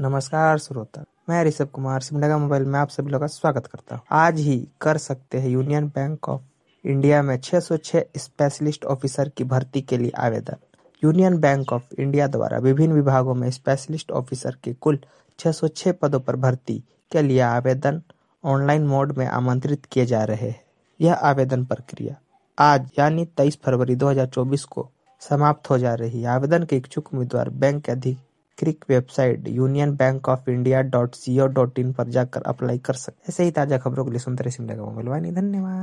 नमस्कार श्रोता, मैं ऋषभ कुमार सिमडेगा मोबाइल में आप सभी लोग का स्वागत करता हूँ। आज ही कर सकते हैं यूनियन बैंक ऑफ इंडिया में 606 स्पेशलिस्ट ऑफिसर की भर्ती के लिए आवेदन। यूनियन बैंक ऑफ इंडिया द्वारा विभिन्न विभागों में स्पेशलिस्ट ऑफिसर के कुल 606 पदों पर भर्ती के लिए आवेदन ऑनलाइन मोड में आमंत्रित किए जा रहे हैं। यह आवेदन प्रक्रिया आज यानी 23 फरवरी 2024 को समाप्त हो जा रही है। आवेदन के इच्छुक उम्मीदवार बैंक के अधिकृत वेबसाइट unionbankofIndia.co.in पर जाकर अप्लाई कर सकते हैं। ऐसे ही ताजा खबरों के लिए सुनते रहिए सिमडेगा मोबाइल वाहिनी। धन्यवाद।